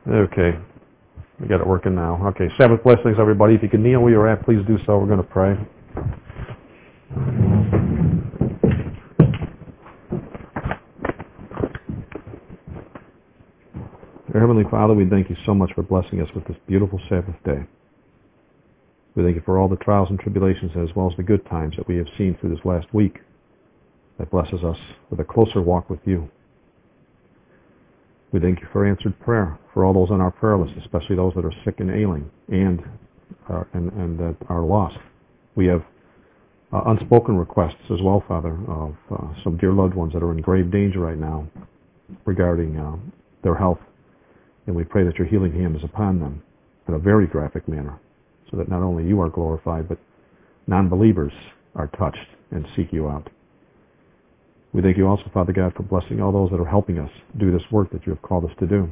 Okay. We got it working now. Okay. Sabbath blessings, everybody. If you can kneel where you're at, please do so. We're going to pray. Dear Heavenly Father, we thank you so much for blessing us with this beautiful Sabbath day. We thank you for all the trials and tribulations as well as the good times that we have seen through this last week that blesses us with a closer walk with you. We thank you for answered prayer for all those on our prayer list, especially those that are sick and ailing and that are lost. We have unspoken requests as well, Father, of some dear loved ones that are in grave danger right now regarding their health. And we pray that your healing hand is upon them in a very graphic manner, so that not only you are glorified, but non-believers are touched and seek you out. We thank you also, Father God, for blessing all those that are helping us do this work that you have called us to do.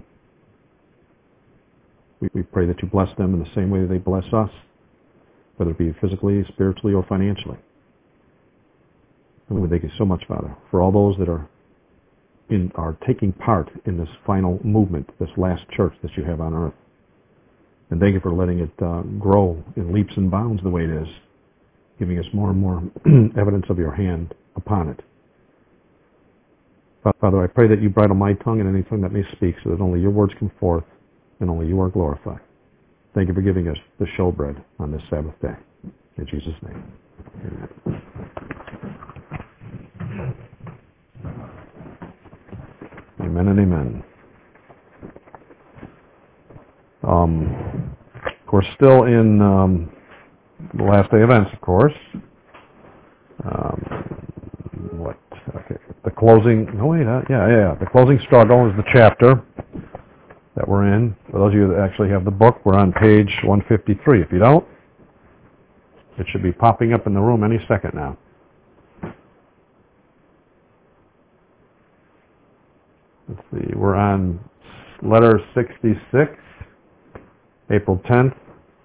We pray that you bless them in the same way that they bless us, whether it be physically, spiritually, or financially. And we thank you so much, Father, for all those that are taking part in this final movement, this last church that you have on earth. And thank you for letting it grow in leaps and bounds the way it is, giving us more and more evidence of your hand upon it. Father, I pray that you bridle my tongue and any tongue that may speak so that only your words come forth and only you are glorified. Thank you for giving us the showbread on this Sabbath day. In Jesus' name, amen. Amen and amen. Of course, still in the last day events, of course. The closing, the closing struggle is the chapter that we're in. For those of you that actually have the book, we're on page 153. If you don't, it should be popping up in the room any second now. Let's see, we're on letter 66, April 10th,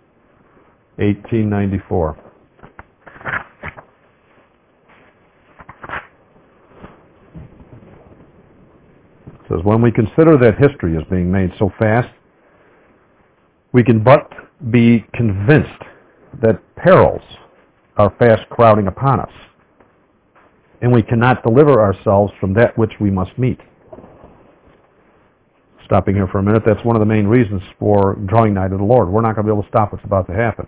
1894. It says, when we consider that history is being made so fast, we can but be convinced that perils are fast crowding upon us, and we cannot deliver ourselves from that which we must meet. Stopping here for a minute, that's one of the main reasons for drawing nigh to the Lord. We're not going to be able to stop what's about to happen.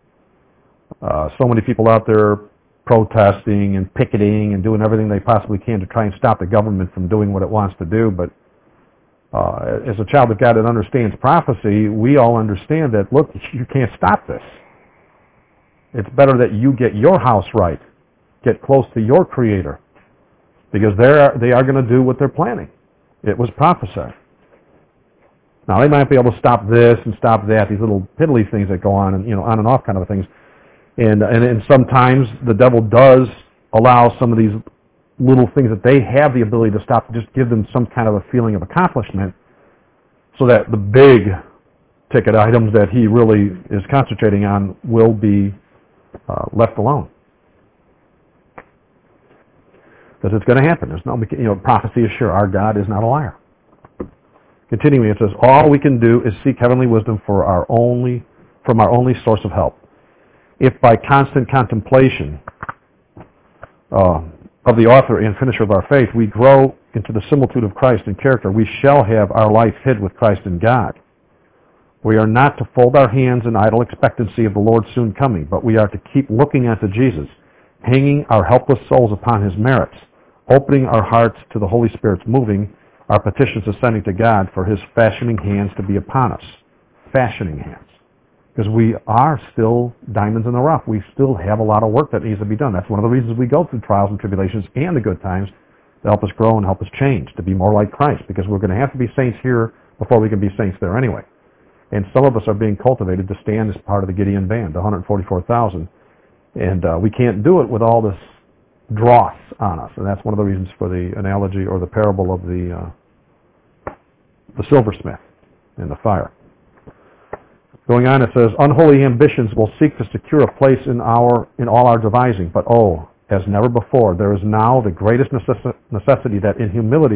So many people out there protesting and picketing and doing everything they possibly can to try and stop the government from doing what it wants to do, but as a child of God that understands prophecy, we all understand that, look, you can't stop this. It's better that you get your house right, get close to your Creator, because they are going to do what they're planning. It was prophesied. Now, they might be able to stop this and stop that, these little piddly things that go on and, on and off kind of things. And sometimes the devil does allow some of these little things that they have the ability to stop to just give them some kind of a feeling of accomplishment, so that the big ticket items that he really is concentrating on will be left alone. Because it's going to happen. There's no, prophecy is sure. Our God is not a liar. Continuing, it says, all we can do is seek heavenly wisdom from our only source of help. If by constant contemplation of the author and finisher of our faith, we grow into the similitude of Christ in character, we shall have our life hid with Christ in God. We are not to fold our hands in idle expectancy of the Lord's soon coming, but we are to keep looking unto Jesus, hanging our helpless souls upon his merits, opening our hearts to the Holy Spirit's moving, our petitions ascending to God for his fashioning hands to be upon us. Fashioning hands. Because we are still diamonds in the rough. We still have a lot of work that needs to be done. That's one of the reasons we go through trials and tribulations and the good times, to help us grow and help us change, to be more like Christ. Because we're going to have to be saints here before we can be saints there anyway. And some of us are being cultivated to stand as part of the Gideon band, the 144,000. And we can't do it with all this dross on us. And that's one of the reasons for the analogy or the parable of the silversmith and the fire. Going on, it says, unholy ambitions will seek to secure a place in all our devising, but as never before, there is now the greatest necessity that in humility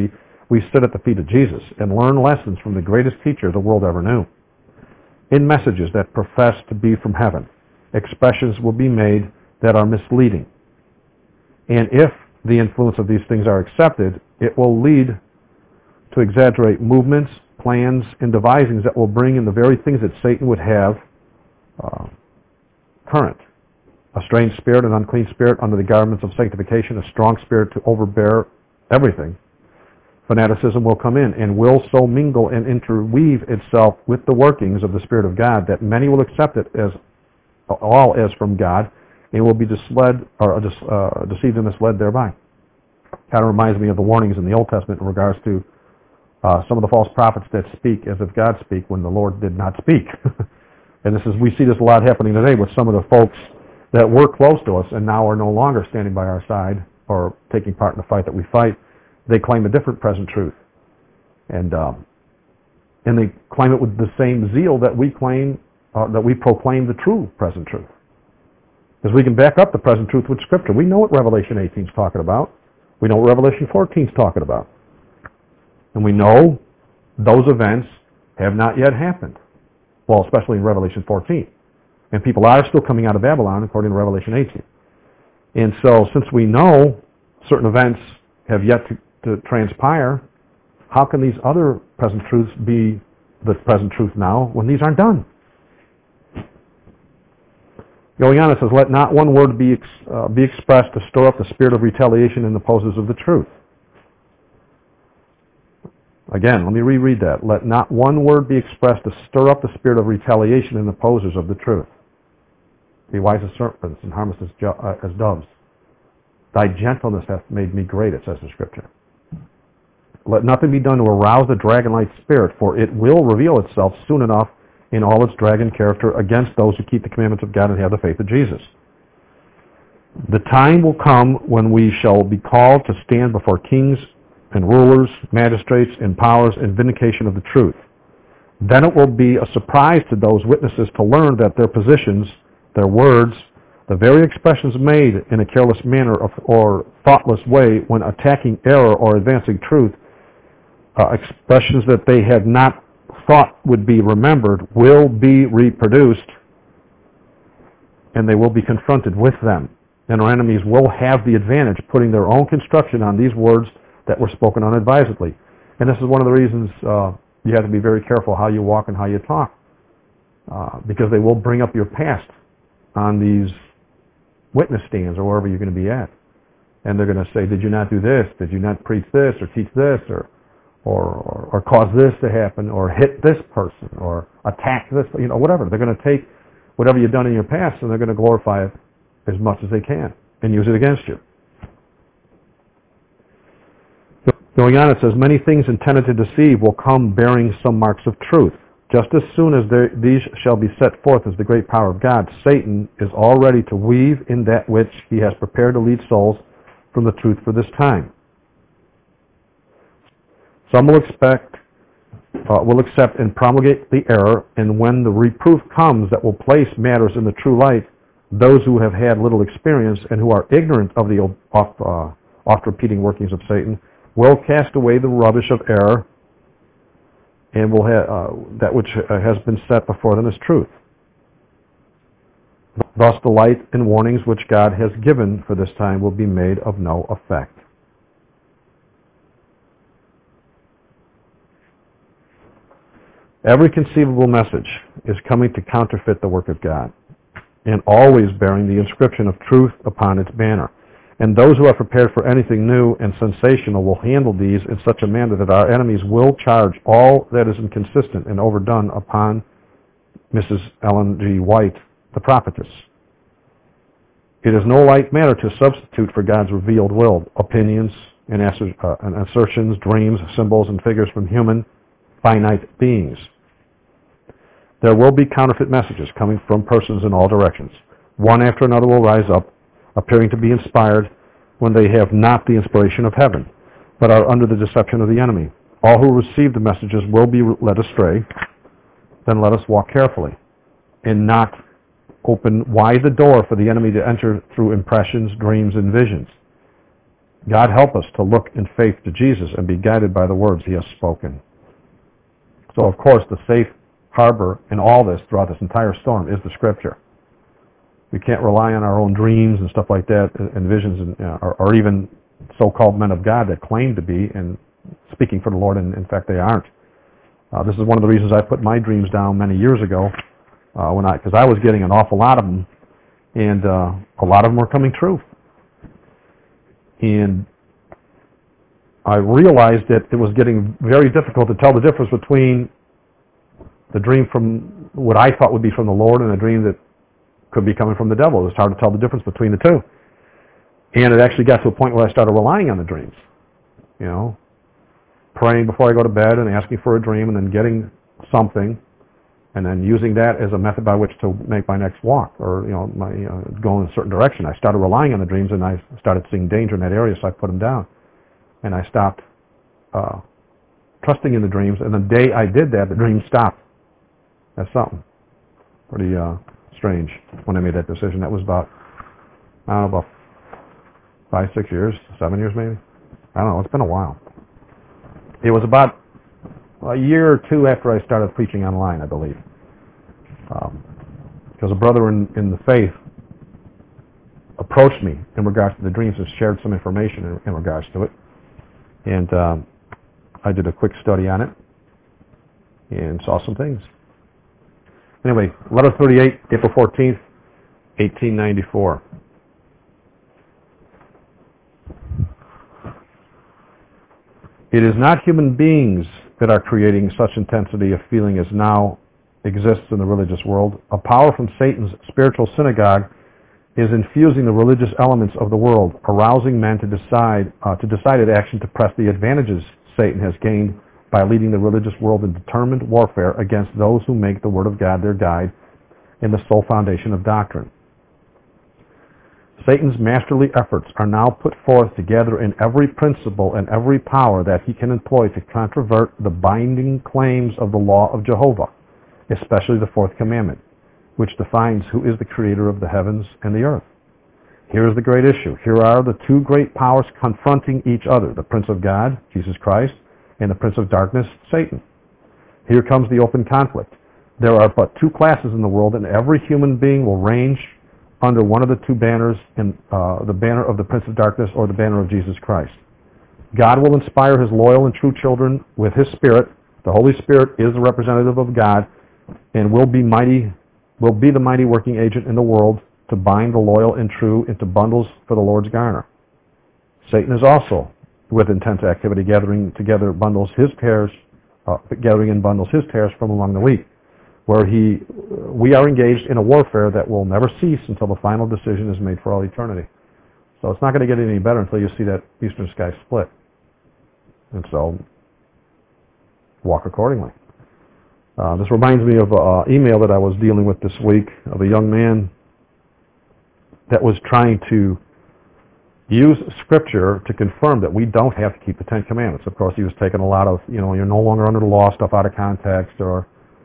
we sit at the feet of Jesus and learn lessons from the greatest teacher the world ever knew. In messages that profess to be from heaven, expressions will be made that are misleading. And if the influence of these things are accepted, it will lead to exaggerate movements, plans, and devisings that will bring in the very things that Satan would have current. A strange spirit, an unclean spirit under the garments of sanctification, a strong spirit to overbear everything. Fanaticism will come in and will so mingle and interweave itself with the workings of the Spirit of God that many will accept it as all as from God and will be deceived and misled thereby. Kind of reminds me of the warnings in the Old Testament in regards to some of the false prophets that speak as if God speak when the Lord did not speak. And we see this a lot happening today with some of the folks that were close to us and now are no longer standing by our side or taking part in the fight that we fight. They claim a different present truth. And they claim it with the same zeal that we claim, that we proclaim the true present truth. Because we can back up the present truth with Scripture. We know what Revelation 18 is talking about. We know what Revelation 14 is talking about. And we know those events have not yet happened. Well, especially in Revelation 14. And people are still coming out of Babylon according to Revelation 18. And so since we know certain events have yet to transpire, how can these other present truths be the present truth now when these aren't done? Going on, it says, let not one word be expressed to stir up the spirit of retaliation in the opposers of the truth. Again, let me reread that. Let not one word be expressed to stir up the spirit of retaliation in the opposers of the truth. Be wise as serpents and harmless as doves. Thy gentleness hath made me great, it says in Scripture. Let nothing be done to arouse the dragon-like spirit, for it will reveal itself soon enough in all its dragon character against those who keep the commandments of God and have the faith of Jesus. The time will come when we shall be called to stand before kings and rulers, magistrates, and powers in vindication of the truth. Then it will be a surprise to those witnesses to learn that their positions, their words, the very expressions made in a careless manner or thoughtless way when attacking error or advancing truth, expressions that they had not thought would be remembered, will be reproduced, and they will be confronted with them. And our enemies will have the advantage, putting their own construction on these words that were spoken unadvisedly. And this is one of the reasons you have to be very careful how you walk and how you talk, because they will bring up your past on these witness stands or wherever you're going to be at. And they're going to say, did you not do this? Did you not preach this or teach this or cause this to happen or hit this person or attack this, whatever. They're going to take whatever you've done in your past and they're going to glorify it as much as they can and use it against you. Going on, it says, many things intended to deceive will come bearing some marks of truth. Just as soon as these shall be set forth as the great power of God, Satan is all ready to weave in that which he has prepared to lead souls from the truth for this time. Some will accept and promulgate the error, and when the reproof comes that will place matters in the true light, those who have had little experience and who are ignorant of the oft-repeating workings of Satan will cast away the rubbish of error and will have that which has been set before them as truth. Thus the light and warnings which God has given for this time will be made of no effect. Every conceivable message is coming to counterfeit the work of God, and always bearing the inscription of truth upon its banner. And those who are prepared for anything new and sensational will handle these in such a manner that our enemies will charge all that is inconsistent and overdone upon Mrs. Ellen G. White, the prophetess. It is no light matter to substitute for God's revealed will opinions and assertions, dreams, symbols, and figures from human, finite beings. There will be counterfeit messages coming from persons in all directions. One after another will rise up, appearing to be inspired when they have not the inspiration of heaven, but are under the deception of the enemy. All who receive the messages will be led astray. Then let us walk carefully and not open wide the door for the enemy to enter through impressions, dreams, and visions. God help us to look in faith to Jesus and be guided by the words he has spoken. So, of course, the safe harbor in all this, throughout this entire storm, is the Scripture. We can't rely on our own dreams and stuff like that, and visions, and, or even so-called men of God that claim to be and speaking for the Lord, and in fact they aren't. This is one of the reasons I put my dreams down many years ago, because I was getting an awful lot of them, and a lot of them were coming true. And I realized that it was getting very difficult to tell the difference between the dream from what I thought would be from the Lord and a dream that could be coming from the devil. It was hard to tell the difference between the two. And it actually got to a point where I started relying on the dreams. You know, praying before I go to bed and asking for a dream and then getting something and then using that as a method by which to make my next walk or, go in a certain direction. I started relying on the dreams and I started seeing danger in that area, so I put them down. And I stopped trusting in the dreams, and the day I did that, the dreams stopped. That's something pretty strange when I made that decision. That was about 5, 6 years, 7 years maybe. I don't know, it's been a while. It was about a year or two after I started preaching online, I believe. Because a brother in the faith approached me in regards to the dreams and shared some information in regards to it. And I did a quick study on it and saw some things. Anyway, letter 38, April 14th, 1894. It is not human beings that are creating such intensity of feeling as now exists in the religious world. A power from Satan's spiritual synagogue is infusing the religious elements of the world, arousing men to decided action to press the advantages Satan has gained by leading the religious world in determined warfare against those who make the Word of God their guide and the sole foundation of doctrine. Satan's masterly efforts are now put forth to gather in every principle and every power that he can employ to controvert the binding claims of the law of Jehovah, especially the fourth commandment, which defines who is the creator of the heavens and the earth. Here is the great issue. Here are the two great powers confronting each other, the Prince of God, Jesus Christ, and the Prince of Darkness, Satan. Here comes the open conflict. There are but two classes in the world, and every human being will range under one of the two banners, in the banner of the Prince of Darkness or the banner of Jesus Christ. God will inspire his loyal and true children with his Spirit. The Holy Spirit is the representative of God and will be the mighty working agent in the world to bind the loyal and true into bundles for the Lord's garner. Satan is also, with intense activity, gathering in bundles his tares from among the wheat, where we are engaged in a warfare that will never cease until the final decision is made for all eternity. So it's not going to get any better until you see that eastern sky split. And so, walk accordingly. This reminds me of an email that I was dealing with this week of a young man that was trying to use Scripture to confirm that we don't have to keep the Ten Commandments. Of course, he was taking a lot of, you're no longer under the law stuff out of context, or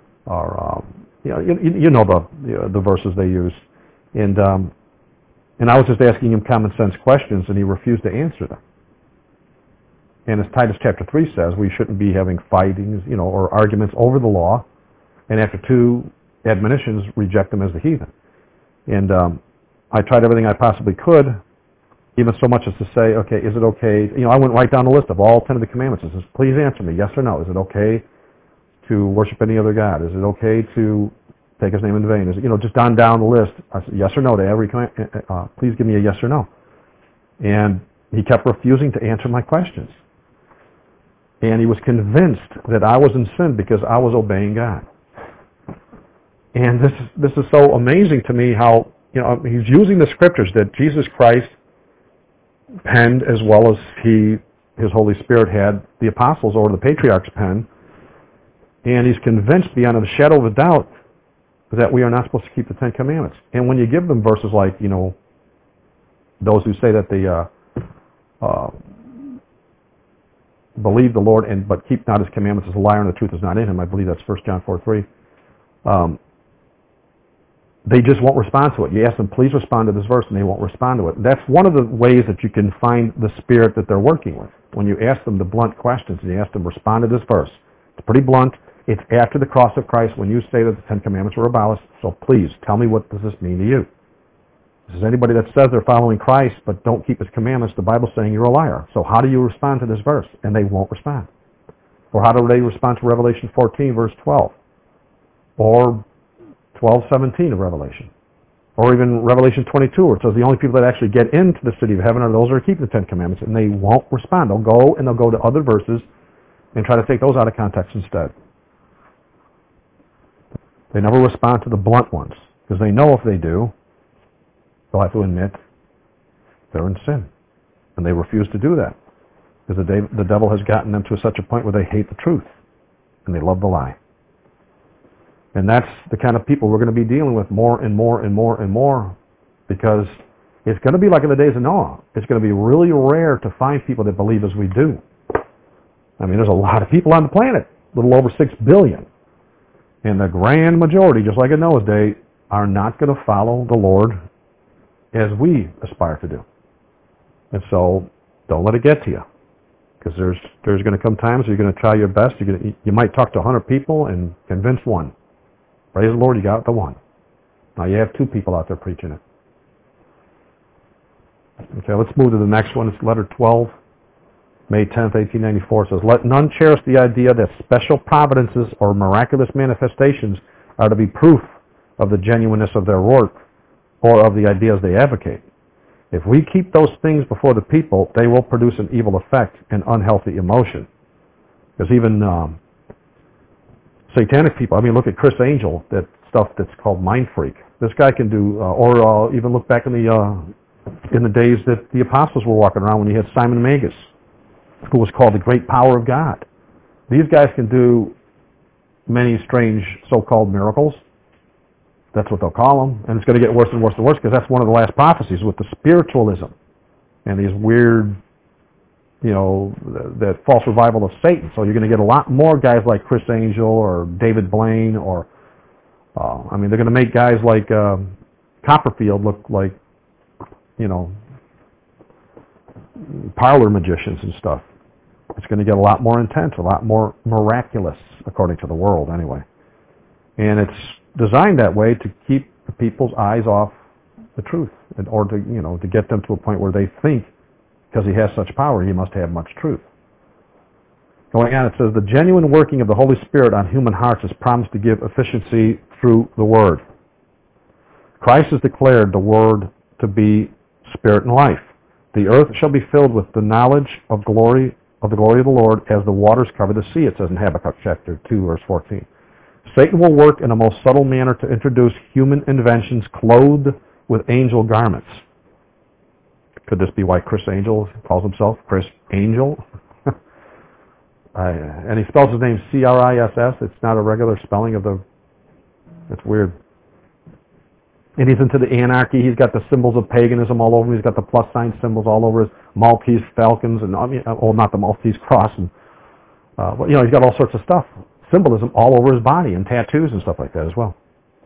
the verses they use, and I was just asking him common sense questions, and he refused to answer them. And as Titus chapter 3 says, we shouldn't be having fightings, or arguments over the law, and after two admonitions, reject them as the heathen. And I tried everything I possibly could, even so much as to say, okay, is it okay? I went right down the list of all 10 of the commandments. I says, please answer me, yes or no. Is it okay to worship any other God? Is it okay to take his name in vain? Is it, just down the list. I said, yes or no to every command. Please give me a yes or no. And he kept refusing to answer my questions. And he was convinced that I was in sin because I was obeying God. And this is so amazing to me how, he's using the Scriptures that Jesus Christ penned, as well as his Holy Spirit had the apostles or the patriarchs pen. And he's convinced beyond a shadow of a doubt that we are not supposed to keep the Ten Commandments. And when you give them verses like, those who say that they believe the Lord but keep not his commandments is a liar and the truth is not in him. I believe that's 1 John 4:3. they just won't respond to it. You ask them, please respond to this verse, and they won't respond to it. That's one of the ways that you can find the spirit that they're working with. When you ask them the blunt questions, and you ask them, respond to this verse. It's pretty blunt. It's after the cross of Christ when you say that the Ten Commandments were abolished, so please, tell me, what does this mean to you? This is anybody that says they're following Christ but don't keep His commandments, the Bible's saying you're a liar. So how do you respond to this verse? And they won't respond. Or how do they respond to Revelation 14, verse 12? Or 12:17 of Revelation? Or even Revelation 22, where it says the only people that actually get into the city of heaven are those who are keeping the Ten Commandments, and they won't respond. They'll go to other verses and try to take those out of context instead. They never respond to the blunt ones, because they know if they do, they'll have to admit they're in sin. And they refuse to do that, because the devil has gotten them to such a point where they hate the truth, and they love the lie. And that's the kind of people we're going to be dealing with more and more and more and more, because it's going to be like in the days of Noah. It's going to be really rare to find people that believe as we do. I mean, there's a lot of people on the planet, a little over 6 billion. And the grand majority, just like in Noah's day, are not going to follow the Lord as we aspire to do. And so, don't let it get to you. Because there's going to come times where you're going to try your best. You might talk to 100 people and convince one. Praise the Lord, you got the one. Now you have 2 people out there preaching it. Okay, let's move to the next one. It's letter 12, May 10th, 1894. It says, let none cherish the idea that special providences or miraculous manifestations are to be proof of the genuineness of their work or of the ideas they advocate. If we keep those things before the people, they will produce an evil effect and unhealthy emotion. Because even satanic people, I mean, look at Chris Angel, that stuff that's called Mind Freak. This guy can do, or even look back in the days that the apostles were walking around when you had Simon Magus, who was called the great power of God. These guys can do many strange so-called miracles. That's what they'll call them. And it's going to get worse and worse and worse, because that's one of the last prophecies with the spiritualism and these weird, that false revival of Satan. So you're going to get a lot more guys like Chris Angel or David Blaine, or, they're going to make guys like Copperfield look like, parlor magicians and stuff. It's going to get a lot more intense, a lot more miraculous, according to the world anyway. And it's designed that way to keep the people's eyes off the truth, or to get them to a point where they think, because he has such power, he must have much truth. Going on, it says, the genuine working of the Holy Spirit on human hearts is promised to give efficiency through the Word. Christ has declared the Word to be spirit and life. The earth shall be filled with the knowledge of the glory of the Lord as the waters cover the sea, it says in Habakkuk chapter 2, verse 14. Satan will work in a most subtle manner to introduce human inventions clothed with angel garments. Could this be why Chris Angel calls himself Chris Angel? And he spells his name C-R-I-S-S. It's not a regular spelling of the... It's weird. And he's into the anarchy. He's got the symbols of paganism all over him. He's got the plus sign symbols all over his Maltese falcons, and not the Maltese cross. And, he's got all sorts of stuff. Symbolism all over his body, and tattoos and stuff like that as well.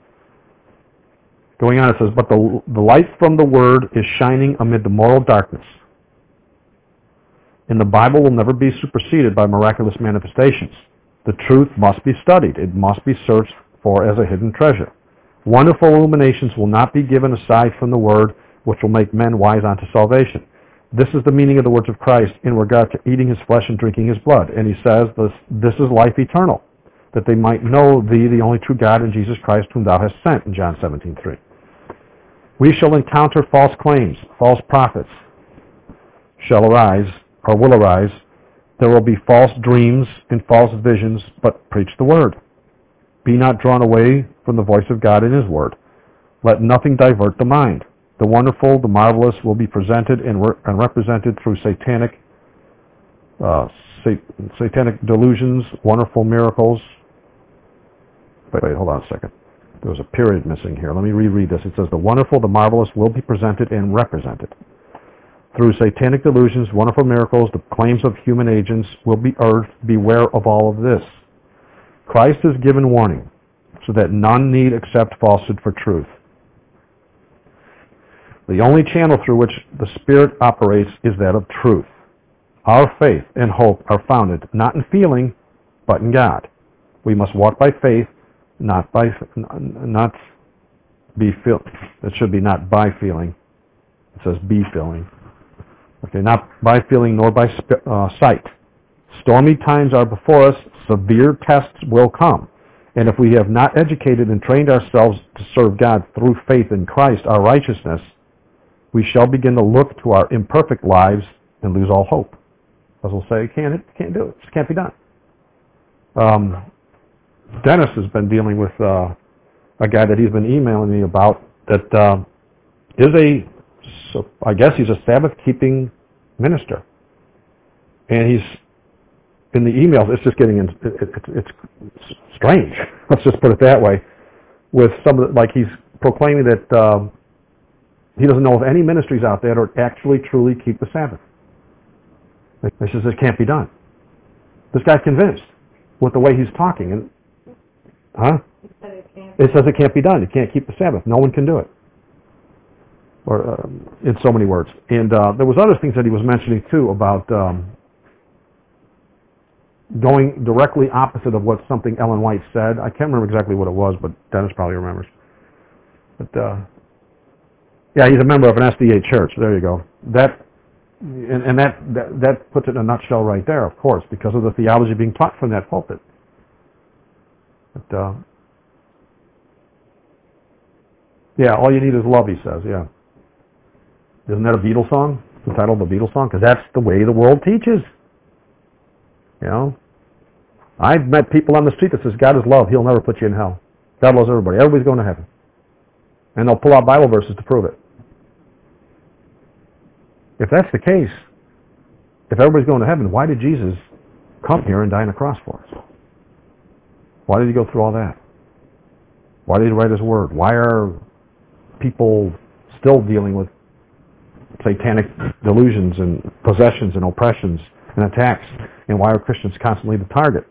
Going on, it says, but the light from the Word is shining amid the moral darkness. And the Bible will never be superseded by miraculous manifestations. The truth must be studied. It must be searched for as a hidden treasure. Wonderful illuminations will not be given aside from the Word, which will make men wise unto salvation. This is the meaning of the words of Christ in regard to eating his flesh and drinking his blood. And he says, this is life eternal, that they might know thee, the only true God, and Jesus Christ, whom thou hast sent, in John 17:3. We shall encounter false claims, false prophets shall arise, or will arise. There will be false dreams and false visions, but preach the word. Be not drawn away from the voice of God in his word. Let nothing divert the mind. The wonderful, the marvelous will be presented and represented through satanic delusions, wonderful miracles. Wait, hold on a second. There was a period missing here. Let me reread this. It says, the wonderful, the marvelous will be presented and represented. Through satanic delusions, wonderful miracles, the claims of human agents will be urged. Beware of all of this. Christ has given warning so that none need accept falsehood for truth. The only channel through which the Spirit operates is that of truth. Our faith and hope are founded not in feeling, but in God. We must walk by faith, not be feel. It should be not by feeling. It says be feeling. Okay, not by feeling nor by sight. Stormy times are before us. Severe tests will come. And if we have not educated and trained ourselves to serve God through faith in Christ, our righteousness, we shall begin to look to our imperfect lives and lose all hope. As we'll say, can't do it. It can't be done. Dennis has been dealing with a guy that he's been emailing me about that I guess he's a Sabbath-keeping minister. And he's, in the emails, it's just getting, it's strange. Let's just put it that way. With some of the, like he's proclaiming that he doesn't know of any ministries out there that actually truly keep the Sabbath. He says it can't be done. This guy's convinced with the way he's talking. And, it says it can't be done. You can't keep the Sabbath. No one can do it. Or in so many words. And there was other things that he was mentioning too about going directly opposite of what something Ellen White said. I can't remember exactly what it was, but Dennis probably remembers. But yeah, he's a member of an SDA church. There you go. That puts it in a nutshell right there, of course, because of the theology being taught from that pulpit. But yeah, all you need is love, he says. Yeah. Isn't that a Beatles song? The title of the Beatles song? Because that's the way the world teaches. You know? I've met people on the street that says, God is love. He'll never put you in hell. God loves everybody. Everybody's going to heaven. And they'll pull out Bible verses to prove it. If that's the case, if everybody's going to heaven, why did Jesus come here and die on the cross for us? Why did he go through all that? Why did he write his word? Why are people still dealing with satanic delusions and possessions and oppressions and attacks? And why are Christians constantly the target?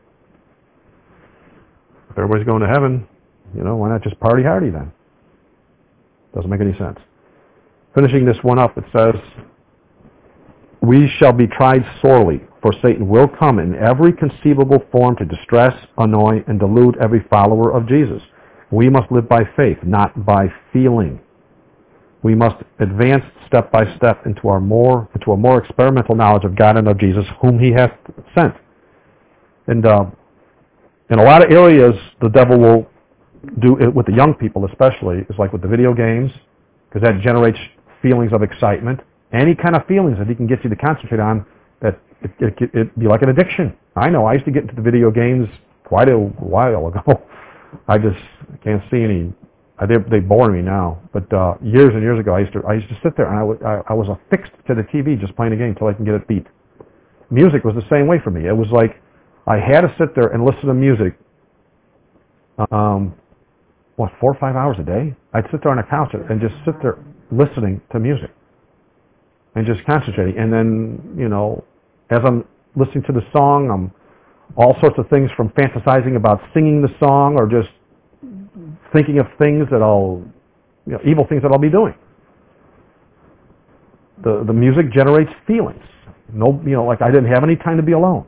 If everybody's going to heaven, why not just party hardy then? Doesn't make any sense. Finishing this one up, it says, we shall be tried sorely, for Satan will come in every conceivable form to distress, annoy, and delude every follower of Jesus. We must live by faith, not by feeling. We must advance step by step into a more experimental knowledge of God and of Jesus, whom he hath sent. And in a lot of areas, the devil will do it with the young people especially, is like with the video games, because that generates feelings of excitement. Any kind of feelings that he can get you to concentrate on, that it'd be like an addiction. I know, I used to get into the video games quite a while ago. I can't see any. They bore me now. But years and years ago, I used to sit there and I was affixed to the TV just playing a game until I can get it beat. Music was the same way for me. It was like I had to sit there and listen to music. 4 or 5 hours a day? I'd sit there on a couch and just sit there listening to music and just concentrating. And then, as I'm listening to the song, I'm all sorts of things from fantasizing about singing the song or just thinking of things that evil things that I'll be doing. The music generates feelings. Like I didn't have any time to be alone.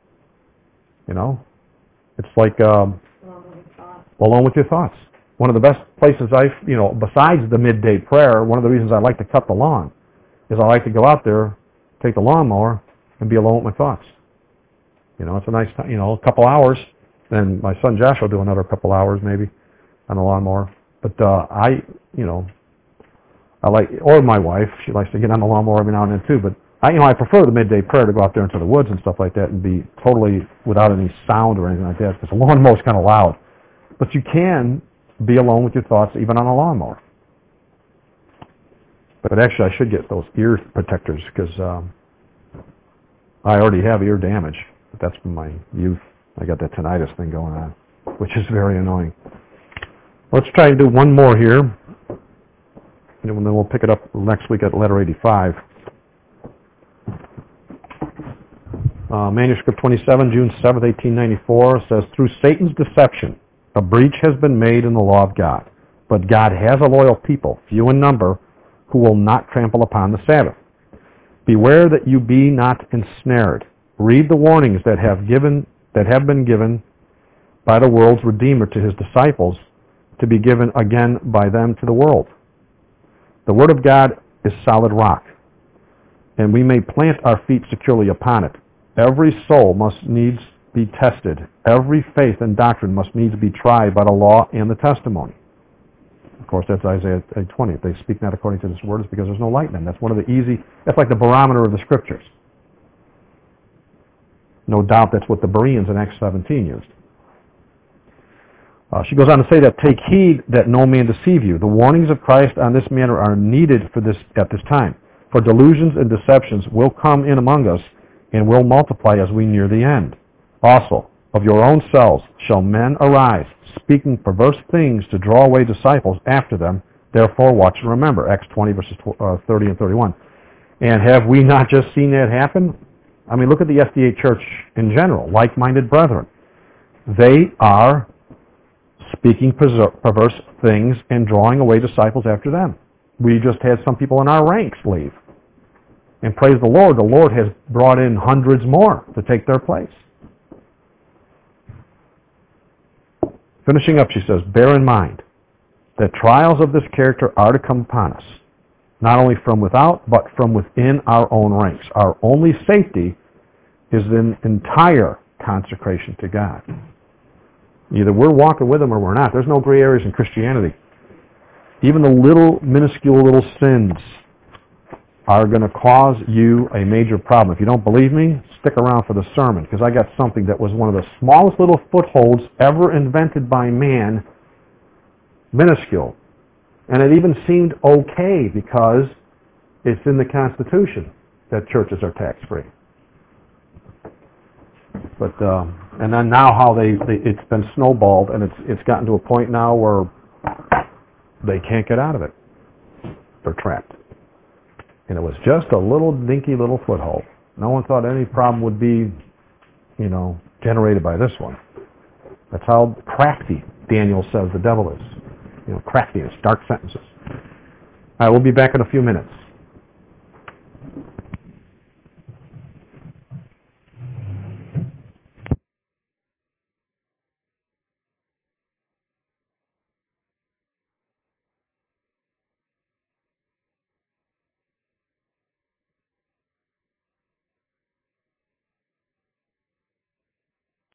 It's like alone with your thoughts. One of the best places besides the midday prayer, one of the reasons I like to cut the lawn is I like to go out there, take the lawnmower, and be alone with my thoughts. It's a nice time, a couple hours. Then my son Josh will do another couple hours maybe on the lawnmower. But I like, or my wife, she likes to get on the lawnmower every now and then too. But I prefer the midday prayer to go out there into the woods and stuff like that and be totally without any sound or anything like that, because the lawnmower's kind of loud. But you can be alone with your thoughts even on a lawnmower. But actually I should get those ear protectors because I already have ear damage. But that's from my youth. I got that tinnitus thing going on, which is very annoying. Let's try and do one more here, and then we'll pick it up next week at letter 85. Manuscript 27, June 7th, 1894, says, through Satan's deception, a breach has been made in the law of God, but God has a loyal people, few in number, who will not trample upon the Sabbath. Beware that you be not ensnared. Read the warnings that have been given by the world's Redeemer to his disciples, to be given again by them to the world. The Word of God is solid rock, and we may plant our feet securely upon it. Every soul must needs be tested. Every faith and doctrine must needs be tried by the law and the testimony. Of course, that's Isaiah 20. If they speak not according to this word, it's because there's no light in them. That's one of the that's like the barometer of the Scriptures. No doubt that's what the Bereans in Acts 17 used. She goes on to say that, take heed that no man deceive you. The warnings of Christ on this matter are needed at this time. For delusions and deceptions will come in among us and will multiply as we near the end. Also, of your own selves shall men arise, speaking perverse things to draw away disciples after them. Therefore watch and remember. Acts 20 verses 30 and 31. And have we not just seen that happen? I mean, look at the SDA Church in general, like-minded brethren. They are speaking perverse things and drawing away disciples after them. We just had some people in our ranks leave. And praise the Lord has brought in hundreds more to take their place. Finishing up, she says, bear in mind that trials of this character are to come upon us, not only from without, but from within our own ranks. Our only safety is in entire consecration to God. Either we're walking with Him or we're not. There's no gray areas in Christianity. Even the minuscule little sins are going to cause you a major problem. If you don't believe me, stick around for the sermon, because I got something that was one of the smallest little footholds ever invented by man, minuscule. And it even seemed okay because it's in the Constitution that churches are tax-free. But and then now how it's been snowballed, and it's gotten to a point now where they can't get out of it. They're trapped. And it was just a little dinky little foothold. No one thought any problem would be, generated by this one. That's how crafty Daniel says the devil is. Craftiness, dark sentences. All right, we'll be back in a few minutes.